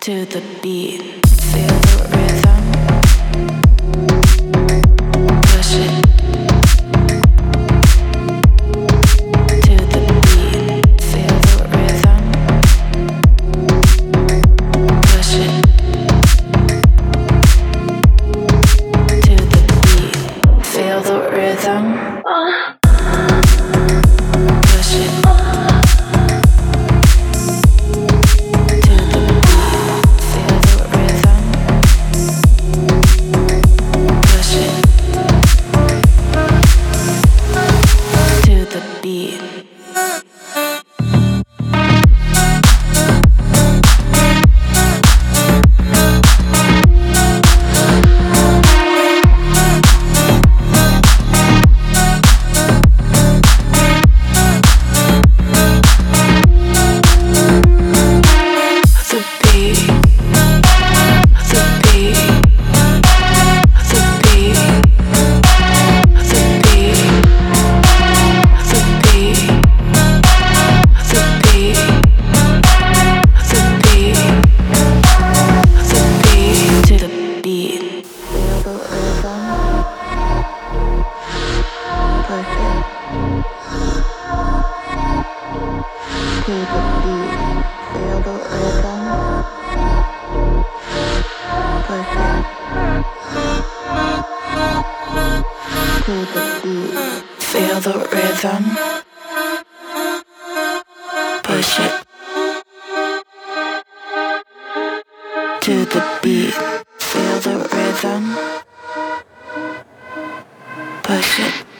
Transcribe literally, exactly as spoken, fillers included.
to the beat. Feel the rhythm. Push it to the beat. Feel the rhythm. Push it to the beat. Feel the rhythm. Push it. Beat. Feel the rhythm. Push it to the beat. Feel the rhythm. Push it.